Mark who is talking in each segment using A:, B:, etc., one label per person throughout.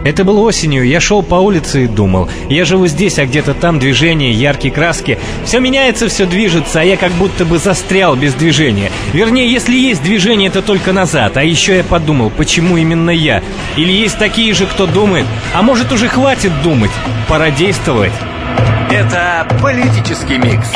A: Это было осенью, я шел по улице и думал. Я живу здесь, а где-то там движение, яркие краски. Все меняется, все движется, а я как будто бы застрял без движения. Вернее, если есть движение, это только назад. А еще я подумал, почему именно я? Или есть такие же, кто думает? А может, уже хватит думать? Пора действовать.
B: Это политический микс.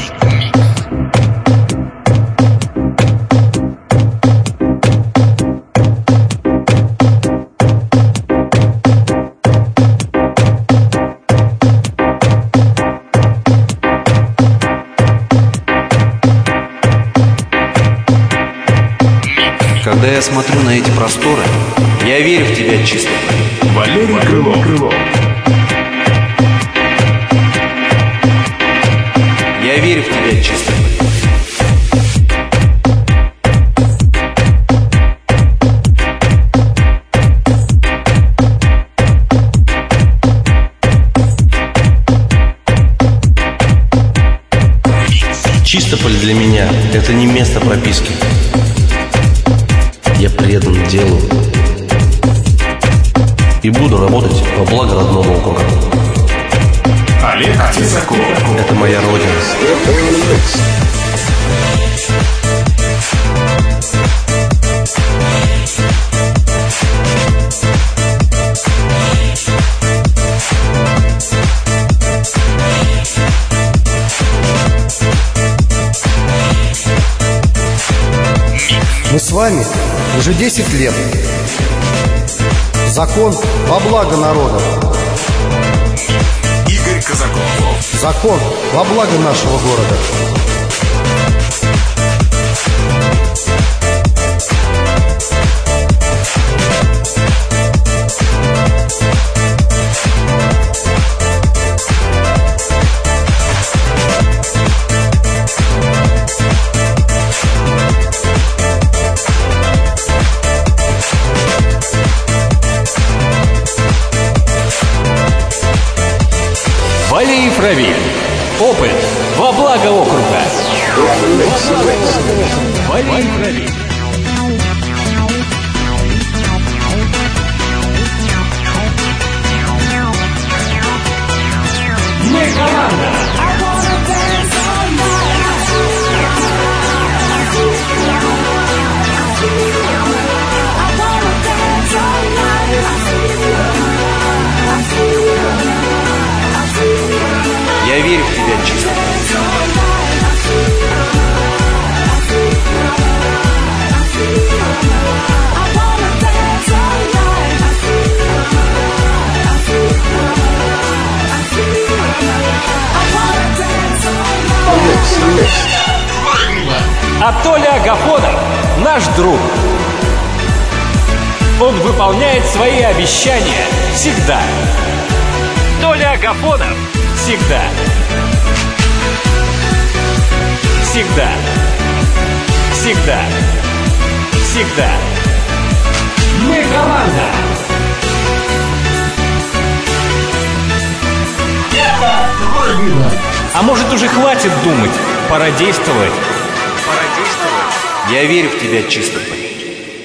C: Когда я смотрю на эти просторы, я верю в тебя чисто.
D: Валерий Крылов.
C: Я верю в тебя чисто.
E: Чистополь для меня — это не место прописки. Я предан делу и буду работать во благо родного округа.
D: Олег Тесаков.
E: Это моя родина.
F: Мы с вами уже 10 лет. Закон во благо народа.
D: Игорь Казаков.
F: Закон во благо нашего города.
A: Валеев Равиль. Опыт во благо округа. Валеев Равиль. Мы команда.
C: Я верю в тебя чисто.
A: А Толя Агафонов наш друг. Он выполняет свои обещания всегда. Толя Агафонов всегда. Всегда. Всегда. Всегда. Мы команда. А может, уже хватит думать? Пора действовать.
C: Я верю в тебя чисто.